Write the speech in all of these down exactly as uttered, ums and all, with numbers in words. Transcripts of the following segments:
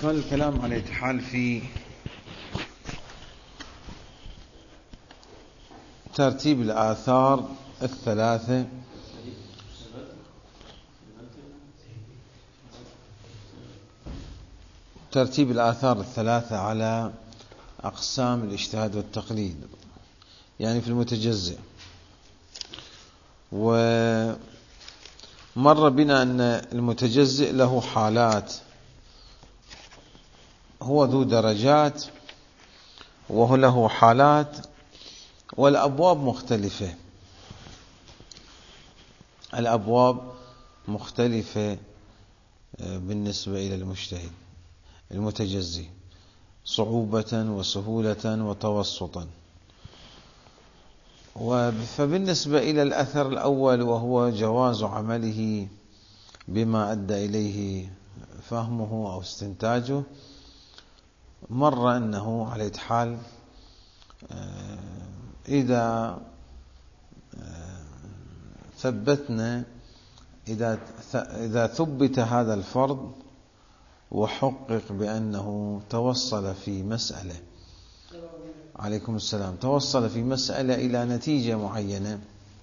كان الكلام على الاتحال في ترتيب الآثار الثلاثة ترتيب الآثار الثلاثة على أقسام الاجتهاد والتقليد، يعني في المتجزئ. ومر بنا أن المتجزئ له حالات، هو ذو درجات وهو له حالات، والأبواب مختلفة. الأبواب مختلفة بالنسبة إلى المجتهد المتجزئ، صعوبة وسهولة وتوسطا. فبالنسبة إلى الأثر الأول وهو جواز عمله بما أدى إليه فهمه أو استنتاجه، مر أنه على الاتحال إذا ثبتنا إذا إذا ثبت هذا الفرض وحقق بأنه توصل في مسألة عليكم السلام توصل في مسألة إلى نتيجة معينة،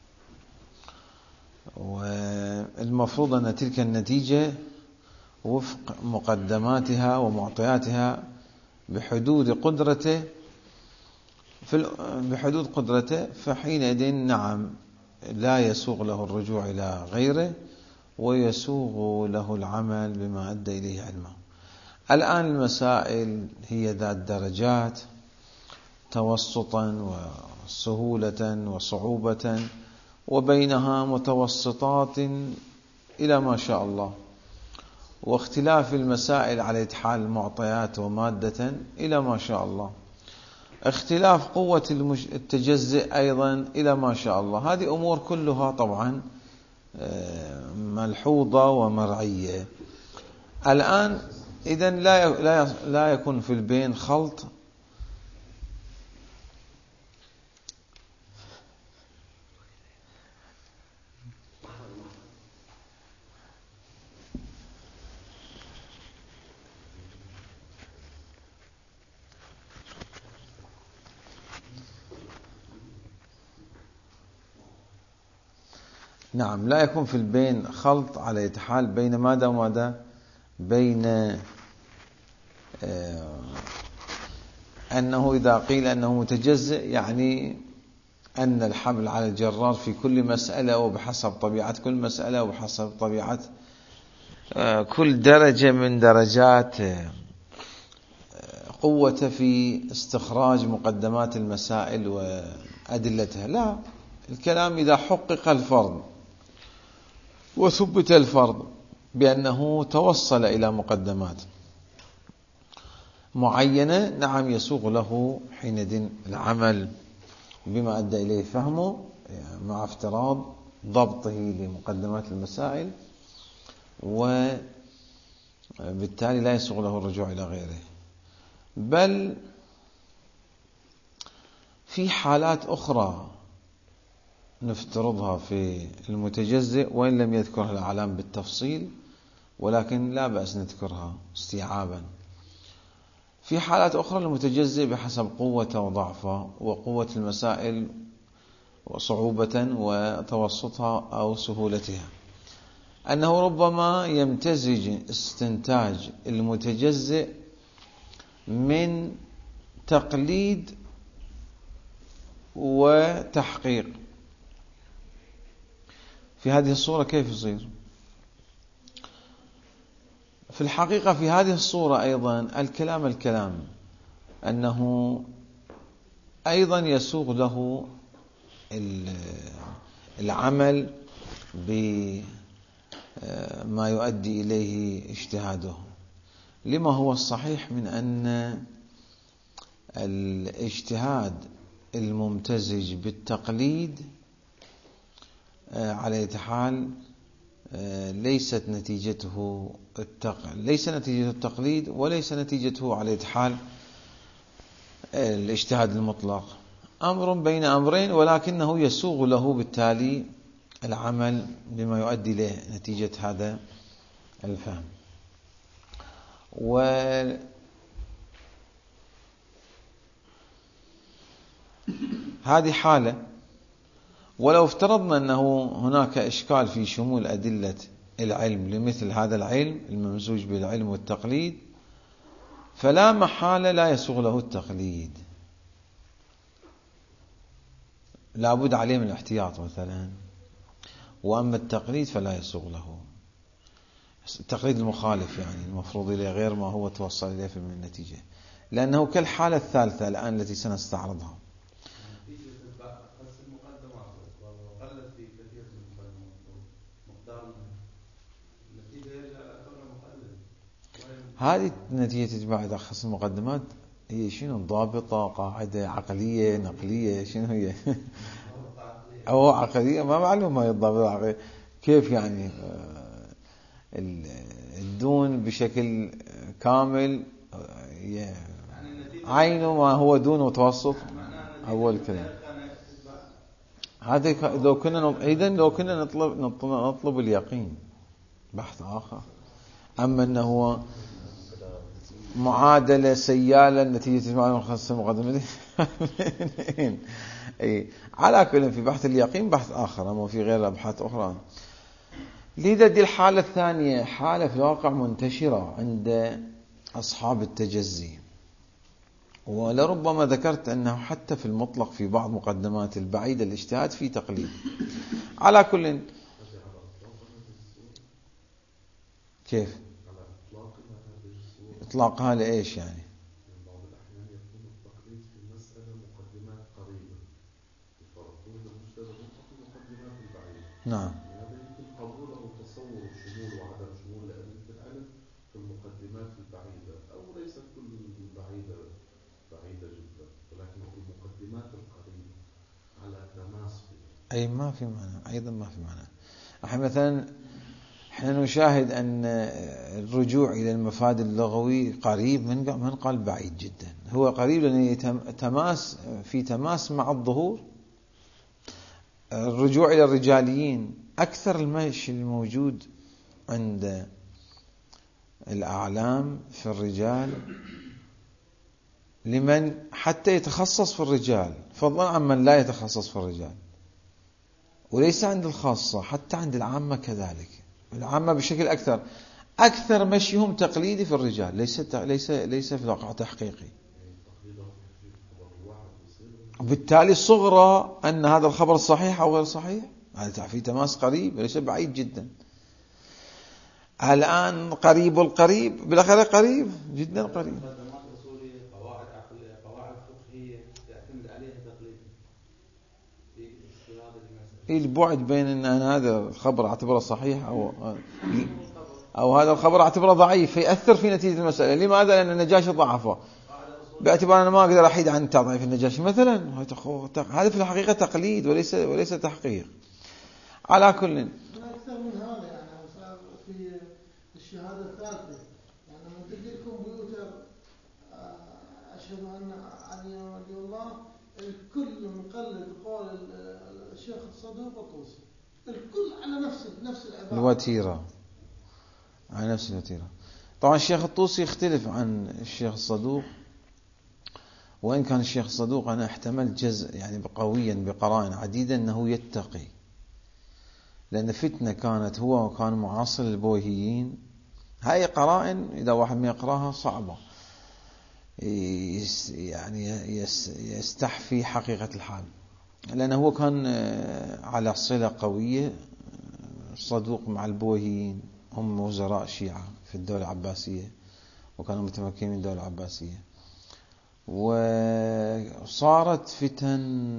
والمفروض أن تلك النتيجة وفق مقدماتها ومعطياتها بحدود قدرته في بحدود قدرته فحينئذ نعم لا يسوغ له الرجوع إلى غيره ويسوغ له العمل بما أدى إليه علمه. الآن المسائل هي ذات درجات، توسطا وسهولة وصعوبة، وبينها متوسطات إلى ما شاء الله، واختلاف المسائل على إتحال معطيات ومادة إلى ما شاء الله، اختلاف قوة التجزئ أيضا إلى ما شاء الله. هذه أمور كلها طبعا ملحوظة ومرعية. الآن إذن لا لا يكون في البين خلط نعم لا يكون في البين خلط على إتحال بين ماذا وماذا، بين آه أنه إذا قيل أنه متجزئ يعني أن الحمل على الجرار في كل مسألة وبحسب طبيعة كل مسألة وبحسب طبيعة آه كل درجة من درجات آه قوة في استخراج مقدمات المسائل وأدلتها. لا، الكلام إذا حقق الفرض وثبت الفرض بأنه توصل إلى مقدمات معينة، نعم يسوغ له حينئذ العمل بما أدى إليه فهمه مع افتراض ضبطه لمقدمات المسائل، وبالتالي لا يسوغ له الرجوع إلى غيره. بل في حالات أخرى نفترضها في المتجزئ وإن لم يذكرها العلام بالتفصيل، ولكن لا بأس نذكرها استيعابا. في حالات أخرى المتجزئ بحسب قوة وضعفه وقوة المسائل وصعوبة وتوسطها أو سهولتها، أنه ربما يمتزج استنتاج المتجزئ من تقليد وتحقيق. في هذه الصورة كيف يصير؟ في الحقيقة في هذه الصورة أيضا الكلام الكلام أنه أيضا يسوغ له العمل بما يؤدي إليه اجتهاده، لما هو الصحيح من أن الاجتهاد الممتزج بالتقليد على أي حال ليست نتيجته التق... ليس نتيجة التقليد وليس نتيجته على أي حال الاجتهاد المطلق، أمر بين أمرين، ولكنه يسوغ له بالتالي العمل بما يؤدي إليه نتيجة هذا الفهم. وهذه حالة. ولو افترضنا أنه هناك إشكال في شمول أدلة العلم لمثل هذا العلم الممزوج بالعلم والتقليد، فلا محالة لا يسوغ له التقليد، لابد عليه من الاحتياط مثلا. وأما التقليد فلا يسوغ له، التقليد المخالف يعني المفروض إليه غير ما هو توصل إليه في النتيجة، لأنه كالحالة الثالثة الآن التي سنستعرضها. هذه النتيجة بعد أخص المقدمات هي شنو؟ ضابطة، قاعدة عقلية، نقلية، شنو هي؟ أو عقلية، ما معلوم ما هي الضابطة عقلية كيف يعني. الدون بشكل كامل عينه ما هو دون متوسط أول كلام. هذا لو كنا إذن لو كنا نطلب نطلب, نطلب اليقين بحث آخر. أما أنه هو معادلة سيالة نتيجة تجمع خاصة مقدمة أي على كل في بحث اليقين بحث آخر، أما في غير أبحاث أخرى. لذا دي الحالة الثانية حالة في الواقع منتشرة عند أصحاب التجزي، ولربما ذكرت أنه حتى في المطلق في بعض مقدمات البعيدة الاجتهاد في تقليد. على كل كيف إطلاقها لإيش يعني؟ بعض الأحيان يكون التقليد في مسألة مقدمات قريبة يفرقون المجتهد في مقدمات البعيدة. نعم. هذا يمكن قبوله وتصور شمول وعدم شمول لأدلة العلم في المقدمات البعيدة، أو ليست كل البعيدة بعيدة جدا، ولكن في المقدمات القريبة على تماس. أي ما في معنى، أيضا ما في معنى. احنا مثلا احنا نشاهد أن الرجوع إلى المفاد اللغوي قريب من من قال بعيد جدا. هو قريب لأنه تماس في تماس مع الظهور. الرجوع إلى الرجاليين أكثر المشي الموجود عند الأعلام في الرجال لمن حتى يتخصص في الرجال، فضلا عن من لا يتخصص في الرجال، وليس عند الخاصة حتى عند العامة كذلك. العامة بشكل أكثر أكثر مشيهم تقليدي في الرجال، ليس ليس ليس في الواقع تحقيقي. وبالتالي صغرى أن هذا الخبر صحيح أو غير صحيح، هذا في تماس قريب ليس بعيد جدا. الآن قريب القريب بالآخر قريب جدا قريب. قواعد عقلية، قواعد فقهية تعتمد عليها تقليد. البعد بين أن هذا الخبر اعتبره صحيح أو أو هذا الخبر اعتبره ضعيف فيأثر في نتيجة المسألة. لماذا؟ لأن النجاشي ضعفه، باعتبار أنا ما أقدر أحيد عن تضعيف النجاشي مثلا. هذا في الحقيقة تقليد وليس وليس تحقيق. على كل أكثر من هذا يعني صار في الشهادة الثالثة، يعني من تجيكم بيوتر أشهد أن علي رضي الله الكل مقلد قول الشيخ الصدوق الطوسي، الكل على نفس نفس العبارة الوتيرة، على نفس الوتيرة. طبعا الشيخ الطوسي يختلف عن الشيخ الصدوق، وإن كان الشيخ الصدوق أنا احتمل جزء يعني قويا بقرائن عديدة أنه يتقي، لأن فتنة كانت هو وكان معاصر للبويهيين. هاي قرائن إذا واحد ما يقراها صعبة، يعني يستحفي حقيقة الحال، لأنه هو كان على صلة قوية صدوق مع البويهيين، هم وزراء شيعة في الدولة العباسية وكانوا متمكنين من الدولة العباسية. وصارت فتن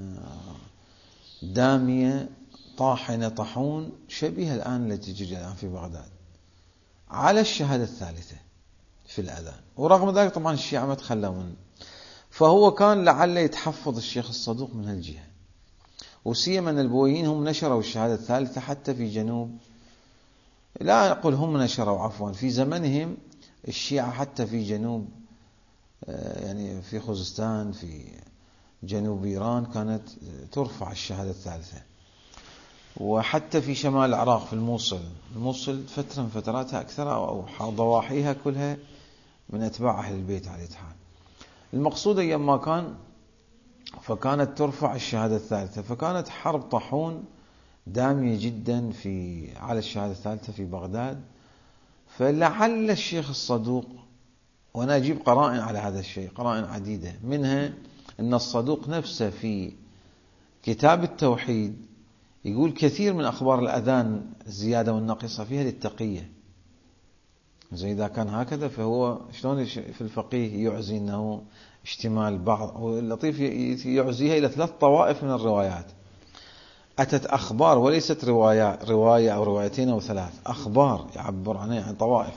دامية طاحنة طاحون شبيهة الآن التي تجري الآن في بغداد على الشهادة الثالثة في الأذان. ورغم ذلك طبعا الشيعة ما تخلوا منه، فهو كان لعل يتحفظ الشيخ الصدوق من هالجهة. وسيما أن البويهيين هم نشروا الشهادة الثالثة حتى في جنوب، لا أقول هم نشروا عفوا، في زمنهم الشيعة حتى في جنوب يعني في خوزستان في جنوب إيران كانت ترفع الشهادة الثالثة. وحتى في شمال العراق في الموصل الموصل فترة من فتراتها أكثر أو ضواحيها كلها من أتباع أهل البيت عليه الحال. المقصود أيام ما كان فكانت ترفع الشهادة الثالثة، فكانت حرب طاحون دامية جدا في على الشهادة الثالثة في بغداد. فلعل الشيخ الصدوق، وأنا أجيب قرائن على هذا الشيء، قرائن عديدة، منها أن الصدوق نفسه في كتاب التوحيد يقول كثير من أخبار الأذان الزيادة والناقصة فيها للتقية. زي إذا كان هكذا فهو شلون في الفقيه يعزي أنه اشتمال بعض، واللطيف يعزيها إلى ثلاث طوائف من الروايات. أتت أخبار وليست رواية رواية أو روايتين أو ثلاث، أخبار يعبر عنها عن طوائف.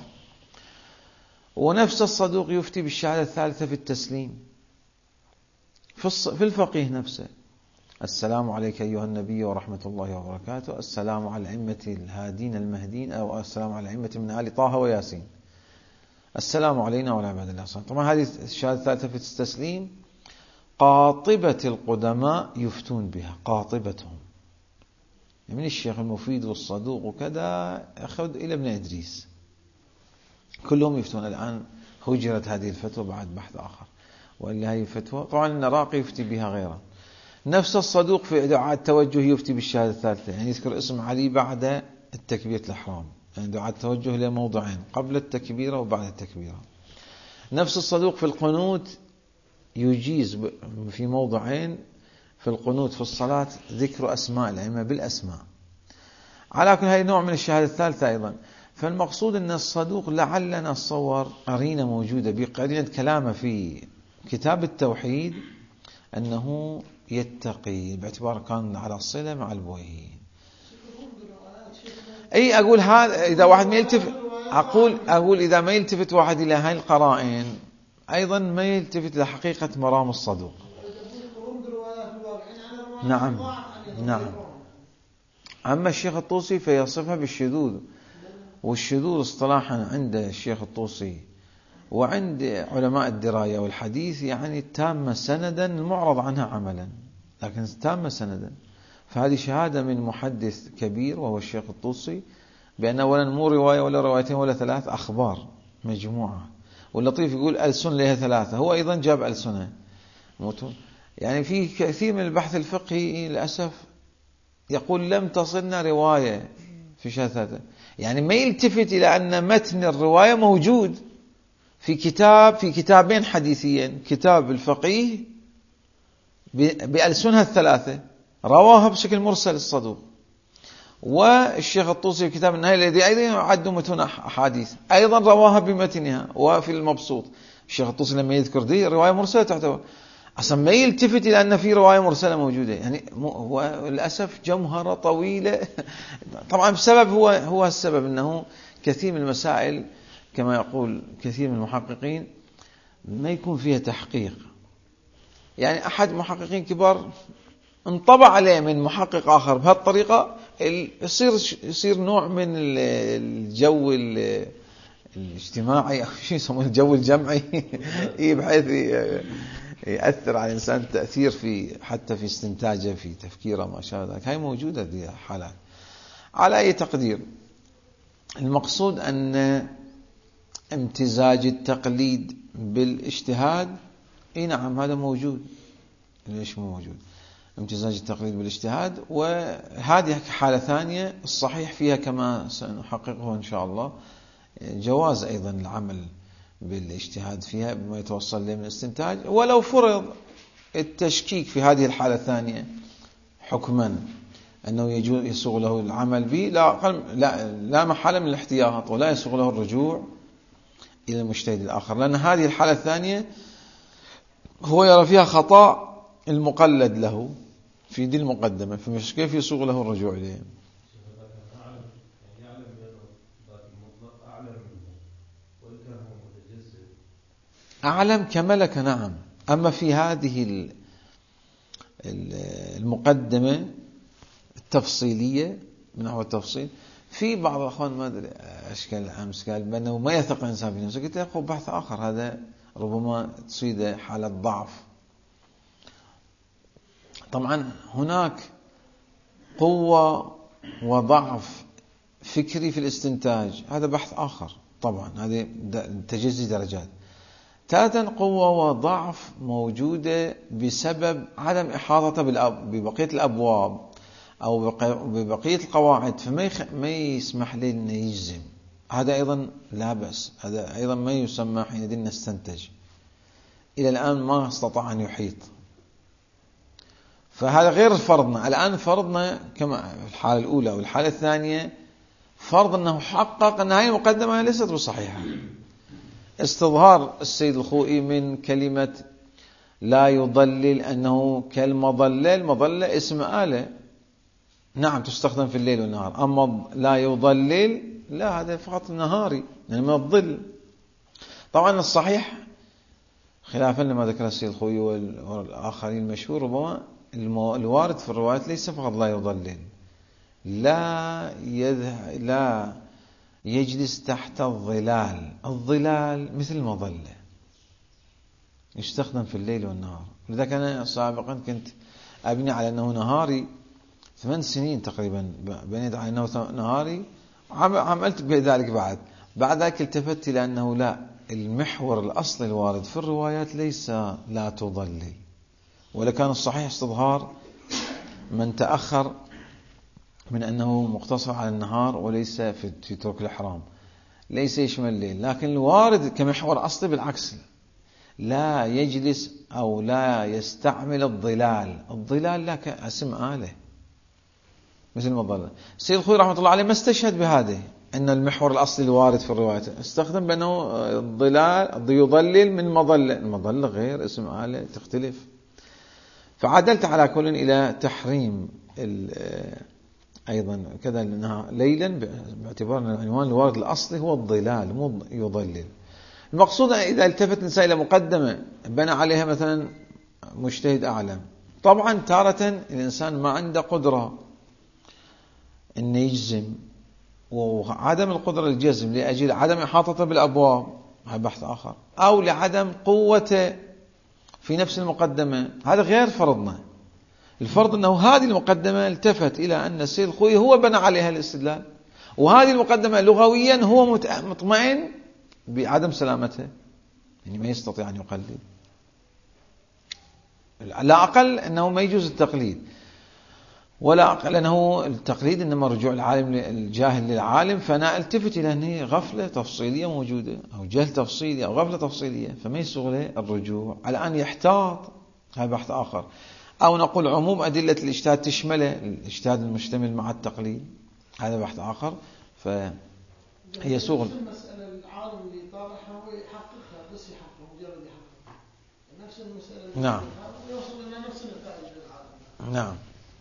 ونفس الصدوق يفتي بالشهادة الثالثة في التسليم في الفقيه نفسه: السلام عليك أيها النبي ورحمة الله وبركاته، السلام على الأئمة الهادين المهدين، أو السلام على الأئمة من آل طه وياسين، السلام علينا وعلى عباد الله الصالحين. طبعا هذه الشهادة الثالثة في التسليم قاطبة القدماء يفتون بها، قاطبتهم من الشيخ المفيد والصدوق وكذا أخذ إلى ابن إدريس، كلهم يفتون. الآن هجرت هذه الفتوى بعد بحث آخر، وإلا هذه الفتوى طبعا النراقي يفتي بها غيره. نفس الصدوق في دعاء التوجه يفتي بالشهادة الثالثة، يعني يذكر اسم علي بعد التكبيرة الإحرام، يعني دعاء التوجه له موضعين: قبل التكبيرة وبعد التكبيرة. نفس الصدوق في القنوت يجيز في موضعين في القنوت في الصلاة ذكر أسماء الأئمة بالأسماء. على كل هذه نوع من الشهادة الثالثة أيضا. فالمقصود أن الصدوق لعلنا نتصور قرينة موجودة بقرينة كلامه في كتاب التوحيد أنه يتقي، باعتبار كان على صلة مع البويهي. أي أقول هذا إذا واحد ما يلتفت، أقول أقول إذا ما يلتفت واحد إلى هاي القرائن أيضا ما يلتفت لحقيقة مرام الصدوق. نعم نعم. أما الشيخ الطوسي فيصفها بالشذوذ، والشذوذ اصطلاحا عند الشيخ الطوسي وعند علماء الدراية والحديث يعني تامة سندا المعرض عنها عملا، لكن تامة سندا. فهذه شهادة من محدث كبير وهو الشيخ الطوسي بأن أولا مو رواية ولا روايتين ولا ثلاث، أخبار مجموعة. واللطيف يقول ألسن لها ثلاثة، هو أيضا جاب ألسنة. يعني في كثير من البحث الفقهي للأسف يقول لم تصلنا رواية في شهادة، يعني ما يلتفت إلى أن متن الرواية موجود في كتاب في كتابين حديثيين، كتاب الفقيه بألسنها الثلاثة رواها بشكل مرسل الصدوق، والشيخ الطوسي في كتاب النهاية الذي أيضا يعد متن أحاديث أيضا رواها بمتنها. وفي المبسوط الشيخ الطوسي لما يذكر دي رواية مرسلة تعتبر أصلا ما يلتفت إلى أن في رواية مرسلة موجودة. يعني هو للأسف جمهرة طويلة طبعا بسبب هو هو السبب أنه كثير من المسائل كما يقول كثير من المحققين ما يكون فيها تحقيق. يعني أحد محققين كبار انطبع عليه من محقق آخر بهالطريقة يصير يصير نوع من الجو الاجتماعي أو شيء يسمونه الجو الجمعي بحيث يأثر على الإنسان تأثير في حتى في استنتاجه في تفكيره ما شابه ذلك. هاي موجودة دي حالات. على أي تقدير المقصود أن امتزاج التقليد بالاجتهاد اي نعم هذا موجود. ليش مو موجود امتزاج التقليد بالاجتهاد؟ وهذه حالة ثانية الصحيح فيها كما سنحققه إن شاء الله جواز أيضا العمل بالاجتهاد فيها بما يتوصل له من استنتاج، ولو فرض التشكيك في هذه الحالة الثانية حكما أنه يجوز يسوغ له العمل به لا لا لا محل من الاحتياط، ولا يسوغ له الرجوع إلى المجتهد الآخر، لأن هذه الحالة الثانية هو يرى فيها خطأ المقلد له في دي المقدمة، فمش كيف يسوغ له الرجوع إليه. أعلم كملك نعم. أما في هذه المقدمة التفصيلية من هو التفصيل في بعض الأخوان ما أدري أشكال أمس قال بأنه ما يثق الإنسان في نفسه. قلت له أخو بحث آخر هذا ربما تصيد حالة ضعف. طبعا هناك قوة وضعف فكري في الاستنتاج، هذا بحث آخر طبعا، هذه تجزي درجات. ثالثا قوة وضعف موجودة بسبب عدم إحاطته ببقية الأبواب أو ببقية القواعد، فما ما يسمح لي أن يجزم. هذا أيضا لا بأس، هذا أيضا ما يسمى حينئذ نستنتج. إلى الآن ما استطاع أن يحيط، فهذا غير فرضنا. الآن فرضنا كما في الحالة الأولى والحالة الثانية، فرض أنه حقق أن هذه المقدمة ليست بصحيحة. استظهار السيد الخوئي من كلمة لا يضلل أنه كالمظلة، المظلة اسم آلة نعم تستخدم في الليل والنهار، أما لا يضلل لا، هذا فقط نهاري يعني من الظل. طبعا الصحيح خلافا لما ذكر السيد الخوئي والآخرين المشهور، ربما الوارد في الروايات ليس فقط لا يضلل، لا يذه لا يجلس تحت الظلال. الظلال مثل المظلة يستخدم في الليل والنهار. لذلك أنا سابقا كنت أبني على أنه نهاري، ثمان سنين تقريبا بنيت على أنه نهاري، عملت بذلك. بعد بعد ذلك التفت إلى أنه لا، المحور الأصل الوارد في الروايات ليس لا تضلل، ولكان الصحيح استظهار من تأخر من أنه مقتصر على النهار وليس في, في ترك الإحرام، ليس يشمل الليل. لكن الوارد كمحور أصلي بالعكس، لا يجلس أو لا يستعمل الظلال. الظلال لا كاسم آلة مثل المظلة. السيد الخوئي رحمة الله عليه ما استشهد بهذه، أن المحور الأصلي الوارد في الرواية، استخدم بأنه الظلال يضلل من مظلة. المظلة غير اسم آلة، تختلف. فعدلت على كل إلى تحريم أيضا كذا ليلا، باعتبار أن العنوان الوارد الأصلي هو الظلال مو يضلل. المقصود إذا التفت الإنسان إلى مقدمة بنى عليها مثلا مجتهد أعلم، طبعا تارة الإنسان ما عنده قدرة أن يجزم، وعدم القدرة الجزم لأجل عدم إحاطته بالأبواب هذا بحث آخر، أو لعدم قوته في نفس المقدمة، هذا غير فرضنا. الفرض أنه هذه المقدمة التفت إلى أن السيد الخوئي هو بنى عليها الاستدلال، وهذه المقدمة لغويا هو مطمئن بعدم سلامته، يعني ما يستطيع أن يقلد. لا أقل أنه ما يجوز التقليد، ولا أقل أنه التقليد إنما رجوع العالم الجاهل للعالم. فأنا التفت إلى أنه غفلة تفصيلية موجودة، أو جهل تفصيلي أو غفلة تفصيلية، فما يسوغ له الرجوع على أن يحتاط. هذا بحث آخر. أو نقول عموم أدلة الاجتهاد تشمله، الاجتهاد المشتمل مع التقليد، هذا بحث آخر. فهي سوغ المسألة العالم اللي طارحها هو يحققها، بس يحققها مجرد يحققها نفس المسألة. نعم يوصل إلى نفس النتائج للعالم. نعم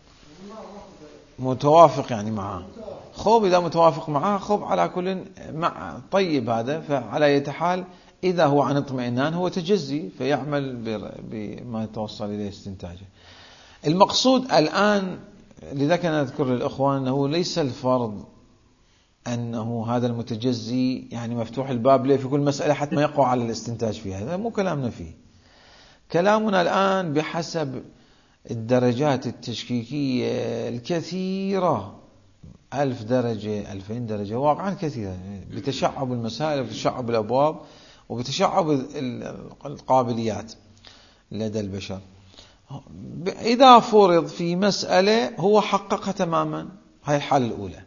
متوافق يعني معه. خوب إذا متوافق معه خوب على كل مع طيب. هذا فعلى أي حال إذا هو عن اطمئنان هو تجزي، فيعمل بما يتوصل إليه استنتاجه. المقصود الآن، لذلك أنا أذكر للإخوان أنه ليس الفرض أنه هذا المتجزي يعني مفتوح الباب له في كل مسألة حتى ما يقع على الاستنتاج فيها، هذا مو كلامنا فيه. كلامنا الآن بحسب الدرجات التشكيكية الكثيرة، ألف درجة ألفين درجة واقعا كثيرة، بتشعب المسائل وبتشعب الأبواب وبتشعب القابليات لدى البشر. إذا فرض في مسألة هو حققها تماما، هاي الحالة الأولى،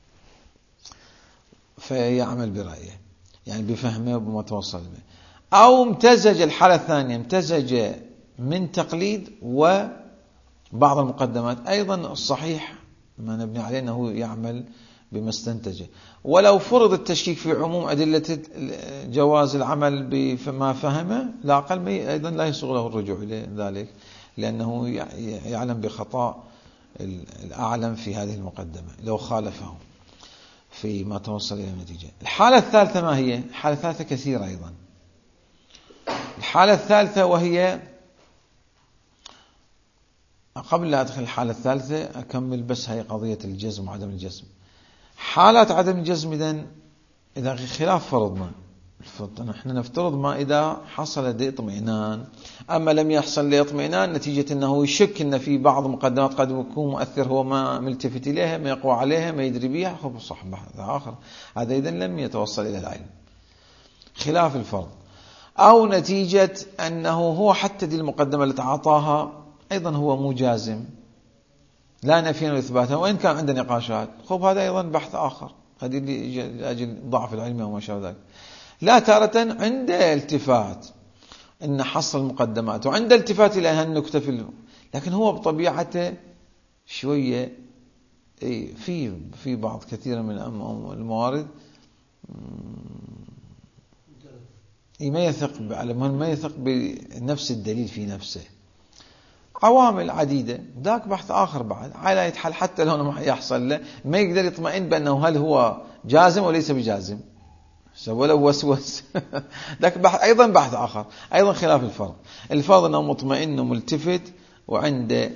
فيعمل برأيه يعني بفهمه وبما توصل به. أو امتزج الحالة الثانية، امتزج من تقليد وبعض المقدمات. أيضا الصحيح ما نبني عليه أنه يعمل بما استنتجه. ولو فرض التشكيك في عموم أدلة جواز العمل بما فهمه، لا أقل أيضا لا يسوغ له الرجوع إلى ذلك، لأنه يعلم بخطأ الأعلم في هذه المقدمة لو خالفه في ما توصل إلى النتيجة. الحالة الثالثة ما هي؟ الحالة الثالثة كثيرة أيضا. الحالة الثالثة وهي، قبل لا أدخل الحالة الثالثة أكمل بس هي قضية الجزم وعدم الجزم. حالات عدم الجزم إذن إذا خلاف فرضنا نحن نفترض ما إذا حصل لديه اطمئنان. أما لم يحصل لديه اطمئنان نتيجة أنه يشك أن في بعض مقدمات قد يكون مؤثر هو ما ملتفت إليها، ما يقوى عليها، ما يدري بها، خب صح هذا آخر، هذا إذن لم يتوصل إلى العلم خلاف الفرض. أو نتيجة أنه هو حتى دي المقدمة التي أعطاها أيضا هو مو جازم، لا نفيا وإثباتا، وإن كان عنده نقاشات، خب هذا أيضا بحث آخر، هذه لأجل ضعف العلم وما شابه ذلك. لا تارة عنده التفات إن حصل المقدمات، وعنده التفات إلى هالنكتة في ال... لكن هو بطبيعته شوية في في بعض كثير من الموارد ما يثق ما يثق بنفس الدليل في نفسه، عوامل عديدة، ذاك بحث آخر بعد على يتحل. حتى لو ما يحصل له ما يقدر يطمئن بأنه هل هو جازم وليس بجازم، ولو وسوس ذاك بحث أيضا بحث آخر، أيضا خلاف الفرض. الفرض أنه مطمئن وملتفت وعنده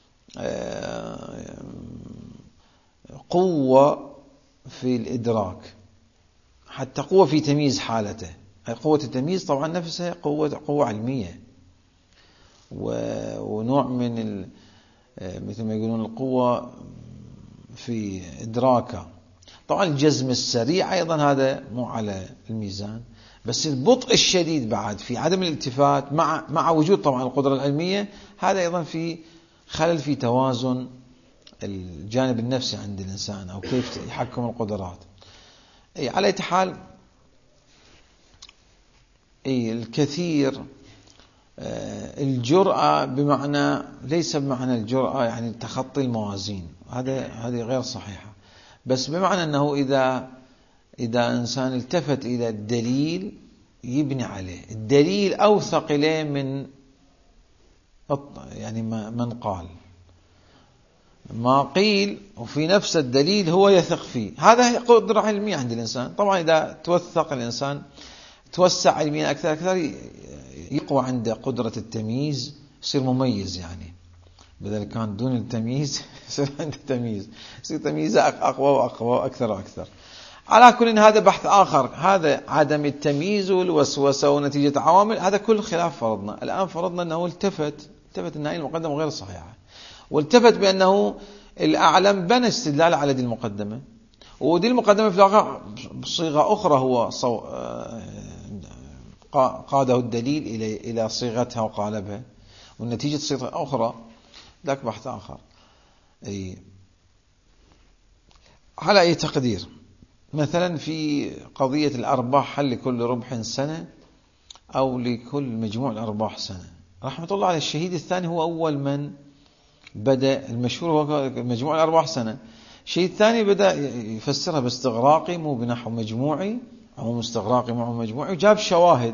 قوة في الإدراك، حتى قوة في تمييز حالته. قوة التمييز طبعا نفسها قوة قوة علمية، ونوع من مثل ما يقولون القوة في إدراكه. طبعا الجزم السريع أيضا هذا مو على الميزان، بس البطء الشديد بعد في عدم الالتفات مع مع وجود طبعا القدرة العلمية، هذا أيضا في خلل في توازن الجانب النفسي عند الإنسان أو كيف يحكم القدرات. أي على أي حال أي الكثير الجرأة بمعنى ليس بمعنى الجرأة يعني تخطي الموازين، هذا هذه غير صحيحة، بس بمعنى أنه إذا إذا إنسان التفت إلى الدليل يبني عليه، الدليل أوثق إليه من يعني من قال ما قيل، وفي نفس الدليل هو يثق فيه، هذا قدرة علمية عند الإنسان. طبعا إذا توثق الإنسان توسع علميا أكثر أكثر يقوى عنده قدرة التمييز، يصير مميز، يعني بدل كان دون التمييز يصير عنده تمييز، يصير تمييزه أقوى وأقوى وأكثر وأكثر. على كل هذا بحث آخر، هذا عدم التمييز والوسوسة ونتيجة عوامل، هذا كل خلاف فرضنا. الآن فرضنا أنه التفت التفت أن هذه المقدمة غير صحيحة، والتفت بأنه الأعلم بنى استدلال على دي المقدمة، ودي المقدمة في الواقع بصيغة أخرى هو صو... قاده الدليل إلى إلى صيغتها وقالبها، والنتيجة صيغة أخرى، ذاك بحث آخر. أي على أي تقدير مثلا في قضية الأرباح، هل لكل ربح سنة أو لكل مجموع الأرباح سنة؟ رحمة الله على الشهيد الثاني هو أول من بدأ، المشهور هو مجموع الأرباح سنة. الشهيد الثاني بدأ يفسرها باستغراقي مو بنحو مجموعي، أو مستغراقي مو مجموعي، وجاب شواهد.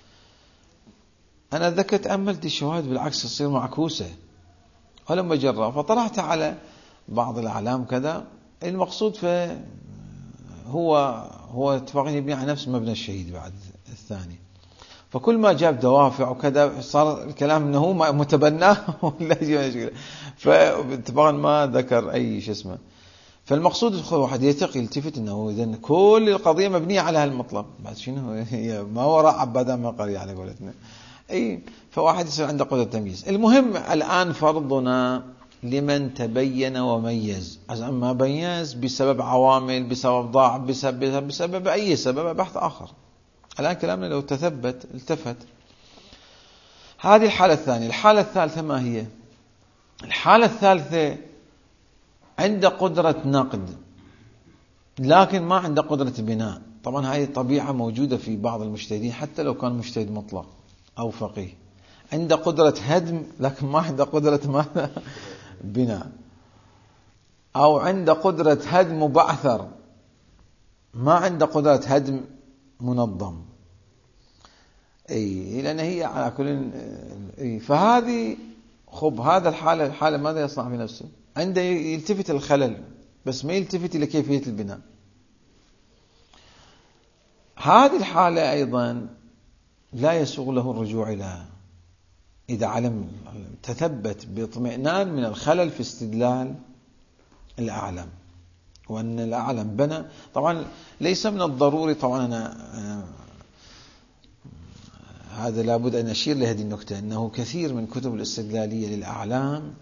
أنا ذكرت تأملت الشواهد بالعكس تصير معكوسة، ولما جرى فطلعت على بعض الأعلام كذا، المقصود فهو هو اتفاقين يبني على نفس مبنى الشهيد بعد الثاني، فكل ما جاب دوافع وكذا صار الكلام انه هو متبناه ولا يجي مشكله، فاتفاقا ما ذكر اي شيء اسمه. فالمقصود واحد يثق يلتفت انه اذا كل القضيه مبنيه على هالمطلب، بعد شنو هي ما وراء عباده ما قري على قولتنا. اي فواحد يصير عنده قدره تمييز. المهم الان فرضنا لمن تبين وميز، ما بيز بسبب عوامل، بسبب ضعف، بسبب, بسبب اي سبب، بحث اخر. الآن كلامنا لو تثبت التفت. هذه الحالة الثانية. الحالة الثالثة ما هي؟ الحالة الثالثة عنده قدرة نقد لكن ما عنده قدرة بناء. طبعا هذه طبيعة موجودة في بعض المجتهدين حتى لو كان مجتهد مطلق أو فقيه، عنده قدرة هدم لكن ما عنده قدرة ماذا؟ بناء. أو عنده قدرة هدم مبعثر، ما عنده قدرة هدم منظم. اي لان هي على كل اي فهذه خب هذا الحاله الحاله ماذا يصنع في نفسه؟ عنده يلتفت الخلل بس ما يلتفت الى كيفيه البناء. هذه الحاله ايضا لا يسوغ له الرجوع الى، اذا علم تثبت باطمئنان من الخلل في استدلال الاعلم، وأن الأعلم بنى. طبعا ليس من الضروري، طبعا أنا هذا لابد أن أشير لهذه النكتة، أنه كثير من كتب الاستدلالية للأعلام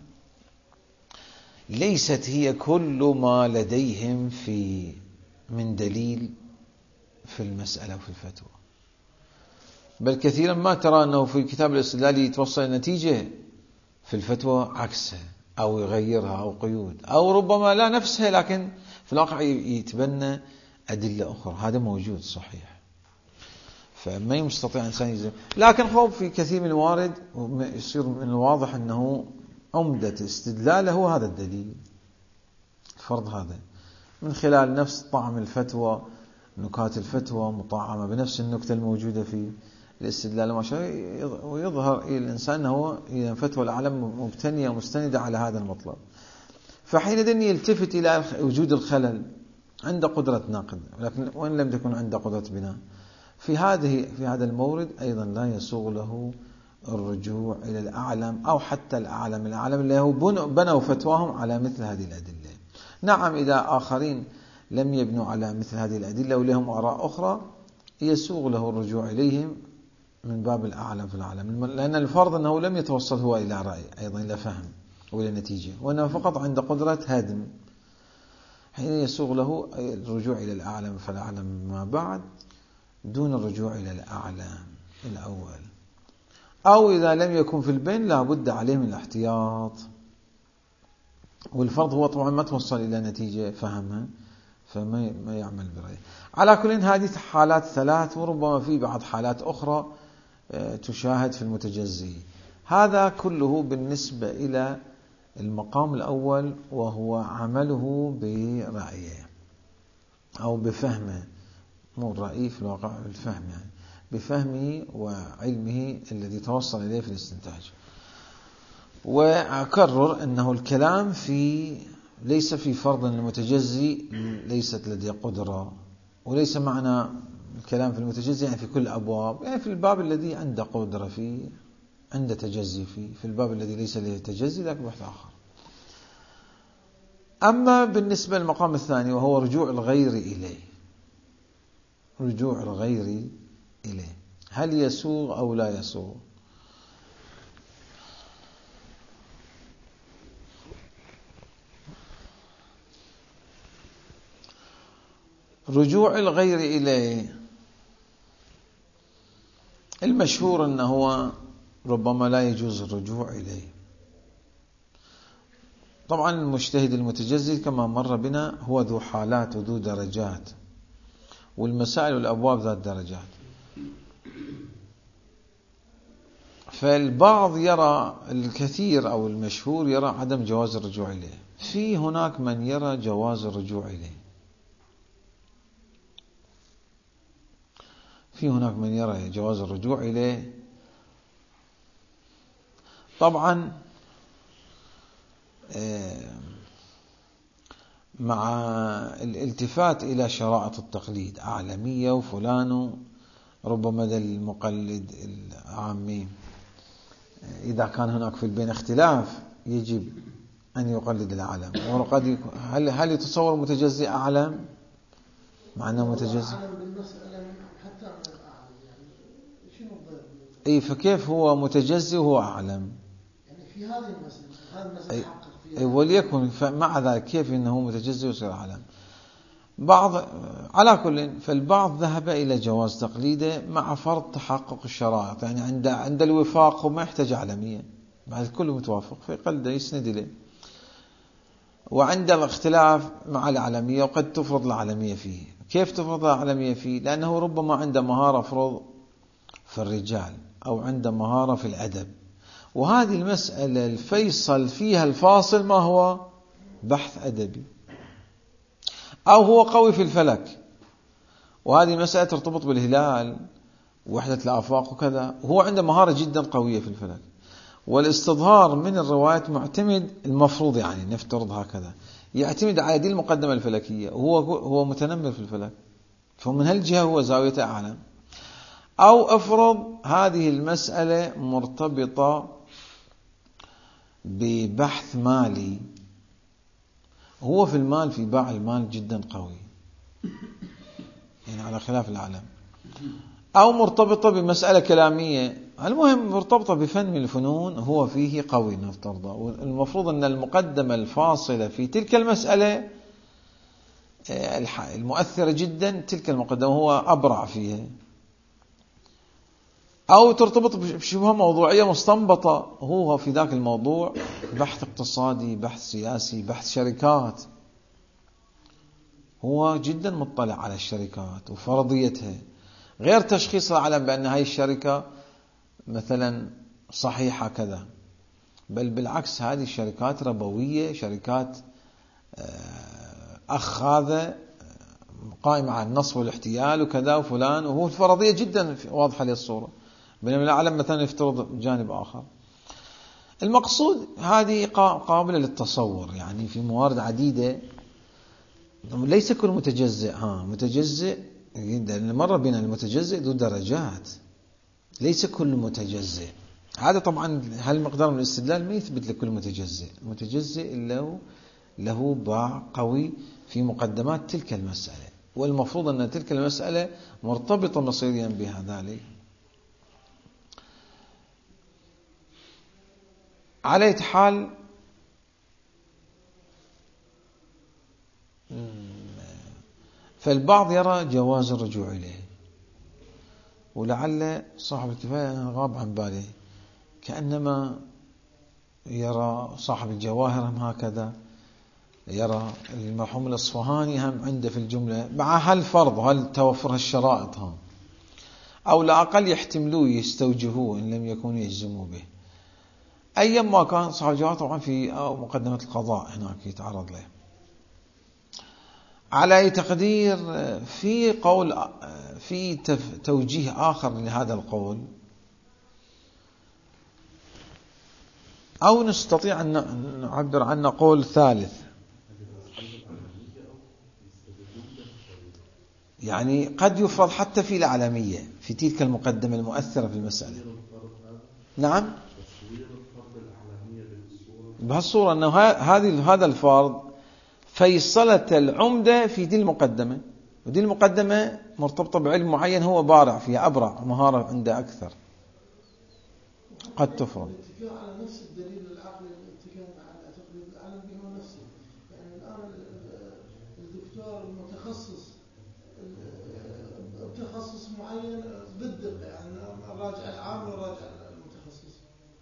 ليست هي كل ما لديهم في من دليل في المسألة وفي الفتوى، بل كثيرا ما ترى أنه في كتاب الاستدلالي يتوصل النتيجة في الفتوى عكسها أو يغيرها أو قيود، أو ربما لا نفسها لكن في الواقع يتبنى أدلة أخرى. هذا موجود صحيح، فما يستطيع إنسان يزم. لكن خوف في كثير من الموارد يصير من الواضح أنه عمدة استدلاله هو هذا الدليل، فرض هذا من خلال نفس طعم الفتوى، نكات الفتوى مطعمة بنفس النكتة الموجودة في الاستدلال ما شاء، ويظهر إلى الإنسان أنه إذا فتوى الأعلام مبتنية ومستندة على هذا المطلب، فحينئذ يلتفت إلى وجود الخلل عند قدرة ناقد، لكن وإن لم تكن عند قدرة بناء في هذه في هذا المورد أيضا لا يسوغ له الرجوع إلى الأعلم أو حتى الأعلم الأعلم اللي هو بنوا فتواهم على مثل هذه الأدلة. نعم إذا آخرين لم يبنوا على مثل هذه الأدلة ولهم آراء أخرى يسوغ له الرجوع إليهم من باب الأعلم في العالم، لأن الفرض أنه لم يتوصل هو إلى رأي أيضا إلى فهم وإلى نتيجة، وأنه فقط عند قدرة هادم، حين يسوغ له الرجوع إلى الأعلم فالأعلم ما بعد دون الرجوع إلى الأعلم الأول. أو إذا لم يكن في البين لا بد عليه من الاحتياط، والفرض هو طبعا ما توصل إلى نتيجة فهمها فما ما يعمل برأيه. على كل هذه حالات ثلاث، وربما في بعض حالات أخرى تشاهد في المتجزي. هذا كله بالنسبة إلى المقام الأول، وهو عمله برأيه أو بفهمه، مو الرأي في الواقع الفهم، يعني بفهمه وعلمه الذي توصل إليه في الاستنتاج. وأكرر أنه الكلام في ليس في فرض المتجزي ليست لديه قدرة، وليس معنى الكلام في المتجزي يعني في كل أبواب، يعني في الباب الذي عنده قدرة فيه عنده تجزي فيه، في الباب الذي ليس له تجزي ذاك بحث آخر. أما بالنسبة للمقام الثاني وهو رجوع الغير إليه، رجوع الغير إليه هل يسوغ أو لا يسوغ؟ رجوع الغير إليه المشهور أنه ربما لا يجوز الرجوع إليه. طبعا المجتهد المتجزي كما مر بنا هو ذو حالات وذو درجات، والمسائل والأبواب ذات درجات، فالبعض يرى الكثير أو المشهور يرى عدم جواز الرجوع إليه، في هناك من يرى جواز الرجوع إليه، في هناك من يرى جواز الرجوع إليه. طبعا مع الالتفات إلى شرائط التقليد أعلمية وفلان، ربما ذا المقلد العامي إذا كان هناك في البين اختلاف يجب أن يقلد العالم. وقد هل هل يتصور متجزي أعلم مع أنه متجزي؟ أي فكيف هو متجزي وهو أعلم؟ يعني في هذه المسألة هذه المسألة حقق فيها. أي وليكن مع ذلك كيف إنه متجزي ويصير أعلم؟ بعض على كل فالبعض ذهب إلى جواز تقليده مع فرض تحقق الشرائط، يعني عند عند الوفاق وما يحتاج أعلمية، بعد الكل متوافق فيقلده يسند إليه. وعند الاختلاف مع العلمية، وقد تفرض العلمية فيه. كيف تفرض العلمية فيه؟ لأنه ربما عنده مهارة فرض في الرجال أو عنده مهارة في الأدب، وهذه المسألة الفيصل فيها الفاصل ما هو بحث أدبي، أو هو قوي في الفلك، وهذه المسألة ترتبط بالهلال ووحدة الآفاق وكذا، وهو عنده مهارة جدا قوية في الفلك، والاستظهار من الروايات معتمد المفروض يعني نفترض هكذا يعتمد على دي المقدمة الفلكية، وهو هو متنمر في الفلك، فمن هالجهة هو زاوية أعلم. أو أفرض هذه المسألة مرتبطة ببحث مالي، هو في المال في باع المال جدا قوي، يعني على خلاف العالم، أو مرتبطة بمسألة كلامية، المهم مرتبطة بفن من الفنون هو فيه قوي نفترض، والمفروض أن المقدمة الفاصلة في تلك المسألة المؤثرة جدا تلك المقدمة هو أبرع فيها، أو ترتبط بشبه موضوعية مستنبطة هو في ذاك الموضوع بحث اقتصادي، بحث سياسي، بحث شركات، هو جدا مطلع على الشركات وفرضيتها، غير تشخيص العالم بأن هاي الشركة مثلا صحيحة كذا، بل بالعكس هذه الشركات ربوية، شركات أخاذة قائمة على النصب والاحتيال وكذا وفلان، وهو الفرضية جدا واضحة للصورة، بينما العالم مثلا يفترض جانب آخر. المقصود هذه قابلة للتصور يعني في موارد عديدة، ليس كل متجزئ ها متجزئ، مرة بين المتجزئ ذو درجات، ليس كل متجزئ. هذا طبعا هالمقدار من الاستدلال ما يثبت لكل متجزئ، المتجزئ له له باع قوي في مقدمات تلك المسألة، والمفروض أن تلك المسألة مرتبطة مصيريا بها ذلك. على أي حال فالبعض يرى جواز الرجوع إليه، ولعل صاحب الكفاية غاب عن باله، كأنما يرى صاحب الجواهر هم هكذا، يرى المرحوم الأصفهاني هم عنده في الجملة مع هالفرض هل توفر هالشرائط هم، أو لا أقل يحتملوه يستوجهوه إن لم يكونوا يجزموا به. أيما كان صاحب الجواهر طبعا في مقدمة القضاء هناك يتعرض له. على أي تقدير في قول في توجيه آخر لهذا القول، أو نستطيع أن نعبر عنه قول ثالث، يعني قد يفرض حتى في العالمية في تلك المقدمة المؤثرة في المسألة. نعم بهالصورة أنه هذه هذا الفرض فيصلة العمدة في دي المقدمة، ودي المقدمة مرتبطة بعلم معين هو بارع فيها، أبرع مهارة عنده أكثر، قد تفرض. الاتكاء على نفس الدليل العقلي، الاتكاء على تقليد العالم هو نفسه. يعني الآن الدكتور المتخصص تخصص معين ضد يعني الراجع العام والراجع المتخصص،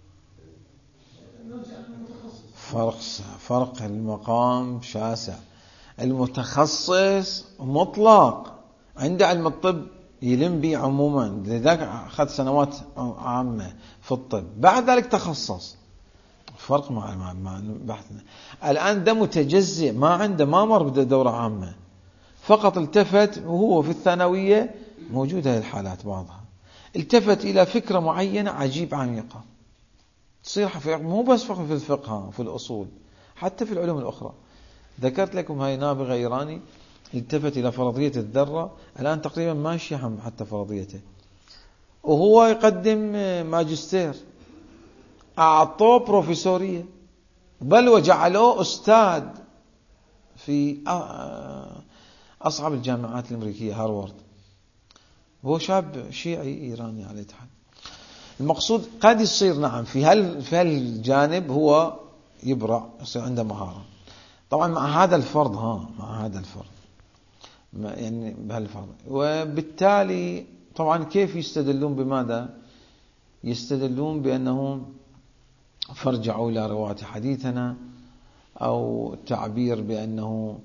نرجع للمتخصص. فرق فرق المقام شاسع. المتخصص مطلق عنده علم الطب يلم به عموما، لذلك أخذ سنوات عامة في الطب، بعد ذلك تخصص. فرق مع مع بحثنا الآن ده متجزئ، ما عنده ما مر بدورة عامة، فقط التفت وهو في الثانوية موجودة هذه الحالات بعضها، التفت إلى فكرة معينة عجيب عميقة تصير حفيظ، مو بس فقط في الفقه في الأصول، حتى في العلوم الأخرى. ذكرت لكم هاي نابغة إيراني التفت إلى فرضية الذرة، الآن تقريبا ماشي هم حتى فرضيته، وهو يقدم ماجستير، أعطوه بروفيسورية، بل وجعلوه أستاذ في أصعب الجامعات الأمريكية هارفارد، هو شاب شيعي إيراني على الاتحاد. المقصود قد يصير نعم في هال في هالجانب هو يبرع، يصير عنده مهارة، طبعا مع هذا الفرض ها مع هذا الفرض يعني بهالفرض. وبالتالي طبعا كيف يستدلون بماذا؟ يستدلون بأنهم فرجعوا إلى رواة حديثنا، أو تعبير بأنه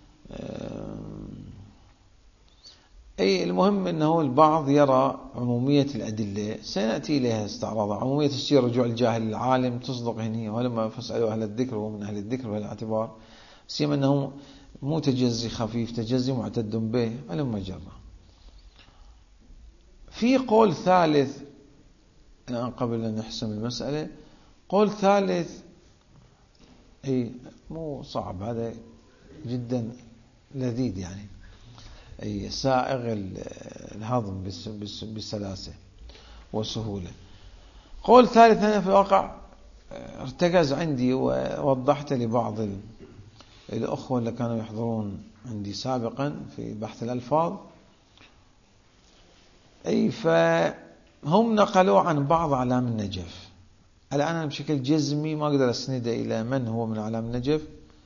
أي المهم أنه البعض يرى عمومية الأدلة، سنأتي إليها استعراضها، عمومية السير رجوع الجاهل للعالم تصدق هنا، ولما فاسألوا أهل الذكر ومن أهل الذكر بالاعتبار، سيما أنه مو تجزي خفيف، تجزي معتد به علم جرة. في قول ثالث الآن قبل أن نحسم المسألة، قول ثالث أي مو صعب، هذا جدا لذيذ يعني، أي سائغ الهضم بسلاسة وسهولة. قول ثالث أنا في الواقع ارتكز عندي ووضحت لبعض الأخوة اللي كانوا يحضرون عندي سابقا في بحث الألفاظ، أي فهم نقلوا عن بعض أعلام النجف. الآن أنا بشكل جزمي ما أقدر أسند إلى من هو من أعلام النجف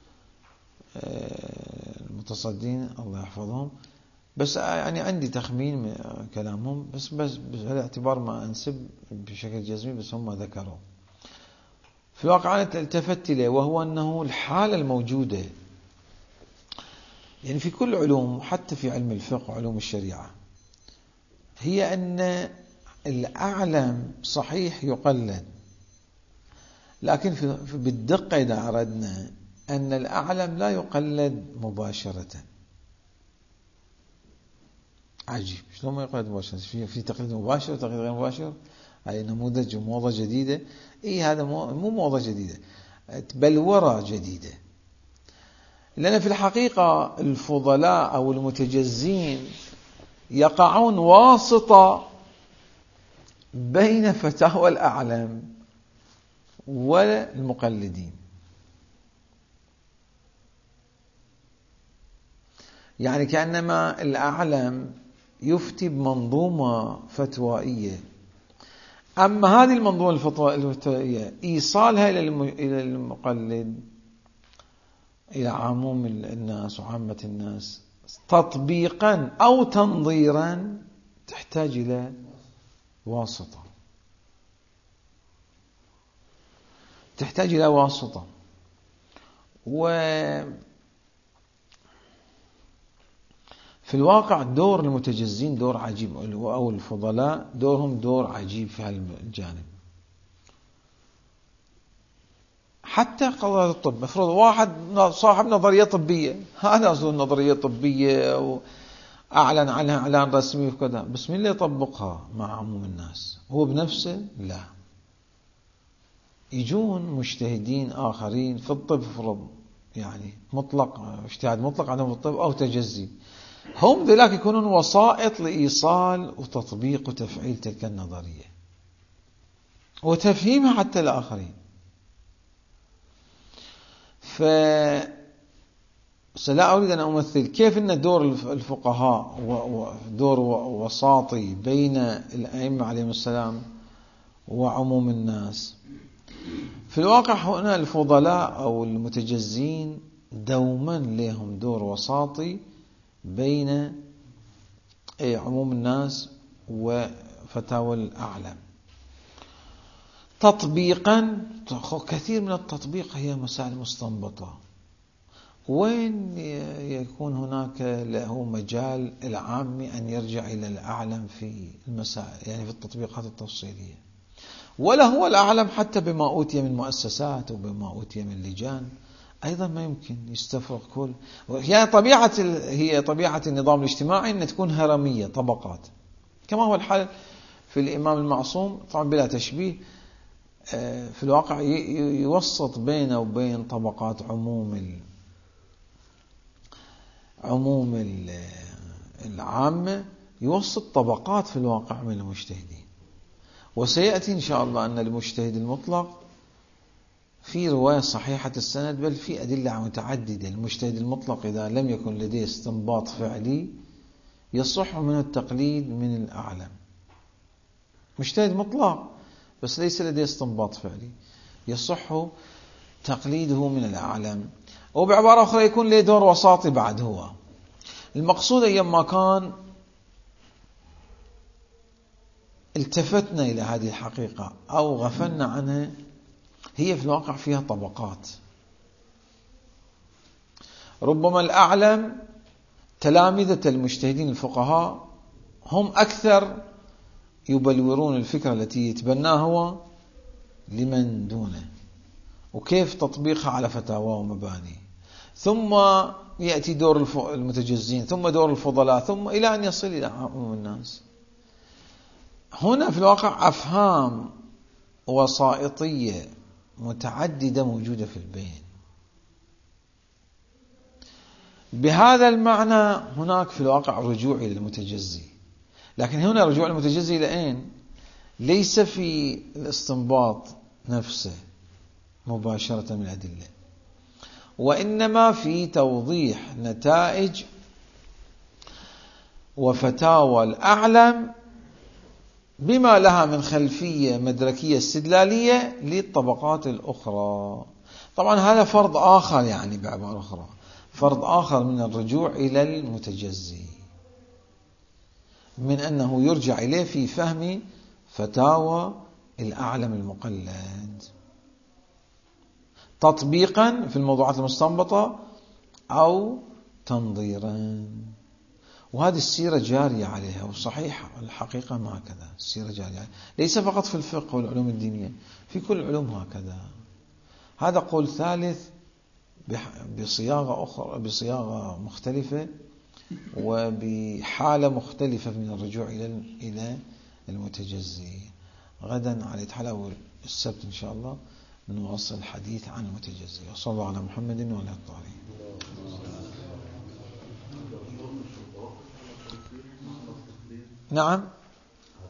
المتصدين الله يحفظهم، بس يعني عندي تخمين من كلامهم، بس بس بالاعتبار ما أنسب بشكل جزمي، بس هم ذكروا. في الواقع أنا التفت إليه، وهو أنه الحالة الموجودة يعني في كل علوم، حتى في علم الفقه وعلوم الشريعة، هي أن الأعلم صحيح يقلد، لكن في بالدقة إذا أردنا أن الأعلم لا يقلد مباشرة. عجيب، شلون ما يقلد مباشرة؟ في في تقليد مباشر وتقليد غير مباشر. هاي نموذج وموضة جديدة. إيه هذا مو موضة جديدة، بلورة جديدة. لأن في الحقيقة الفضلاء أو المتجزين يقعون واسطة بين فتاوى الأعلم والمقلدين. يعني كأنما الأعلم يفتي بمنظومة فتوائية، أما هذه المنظومة الفتوائية إيصالها إلى المقلد، إلى عموم الناس وعامة الناس تطبيقا أو تنظيرا، تحتاج إلى واسطة، تحتاج إلى واسطة. وفي الواقع دور المتجزين دور عجيب، أو الفضلاء دورهم دور عجيب في هذا الجانب. حتى قضايا الطب، مفروض واحد صاحب نظرية طبية، هذا أصله نظرية طبية وأعلن عنها إعلان رسمي وكذا، بس مين اللي يطبقها مع عموم الناس؟ هو بنفسه؟ لا، يجون مجتهدين آخرين في الطب، فرض يعني مطلق اجتهاد مطلق عندهم في الطب أو تجزي، هم ذلك يكونون وسائط لإيصال وتطبيق وتفعيل تلك النظرية وتفهيمها حتى الآخرين. ف سلا أريد أن أمثل كيف أن دور الفقهاء ودور وساطي بين الأئمة عليهم السلام وعموم الناس. في الواقع هنا الفضلاء أو المتجزين دوما لهم دور وساطي بين عموم الناس وفتاوى الأعلم. تطبيقا، كثير من التطبيق هي مسائل مستنبطة، وين يكون هناك له مجال العام أن يرجع إلى الأعلم في المسائل، يعني في التطبيقات التفصيلية، ولا هو الأعلم حتى بما أوتي من مؤسسات وبما أوتي من لجان، أيضا ما يمكن يستفرغ كل. هي طبيعة هي طبيعة النظام الاجتماعي أن تكون هرمية طبقات، كما هو الحال في الإمام المعصوم، طبعا بلا تشبيه. في الواقع يوسط بينه وبين طبقات عموم عموم العامة، يوسط طبقات في الواقع من المجتهدين. وسيأتي إن شاء الله أن المجتهد المطلق في رواية صحيحة السند، بل في أدلة متعددة. المجتهد المطلق إذا لم يكن لديه استنباط فعلي يصح من التقليد من الأعلم. مجتهد مطلق بس ليس لديه استنباط فعلي، يصح تقليده من الأعلم. وبعبارة أخرى يكون له دور وساطي بعد. هو المقصود أيام ما كان التفتنا إلى هذه الحقيقة أو غفلنا عنها، هي في الواقع فيها طبقات. ربما الأعلم تلامذة المجتهدين الفقهاء هم أكثر يبلورون الفكرة التي يتبناها هو لمن دونه، وكيف تطبيقها على فتاوى ومباني، ثم يأتي دور المتجزين، ثم دور الفضلاء، ثم إلى أن يصل إلى عموم الناس. هنا في الواقع أفهام وسائطية متعددة موجودة في البين. بهذا المعنى هناك في الواقع رجوع إلى المتجزي، لكن هنا رجوع المتجزي إلى أين؟ ليس في الاستنباط نفسه مباشرة من الأدلة، وإنما في توضيح نتائج وفتاوى الأعلم بما لها من خلفية مدركية استدلالية للطبقات الأخرى. طبعا هذا فرض آخر، يعني بعبارة أخرى فرض آخر من الرجوع إلى المتجزي، من أنه يرجع إليه في فهم فتاوى الأعلم المقلد تطبيقا في الموضوعات المستنبطة أو تنظيرا. وهذه السيرة جارية عليها، وصحيح الحقيقة ما هكذا، السيرة جارية عليها ليس فقط في الفقه والعلوم الدينية، في كل العلوم هكذا. هذا قول ثالث بصياغة أخرى، بصياغة مختلفة وبحالة مختلفة من الرجوع إلى إلى المتجزي. غدا على حلقة السبت إن شاء الله نواصل الحديث عن المتجزي. وصلى الله على محمد وعلى الطاهرين. نعم.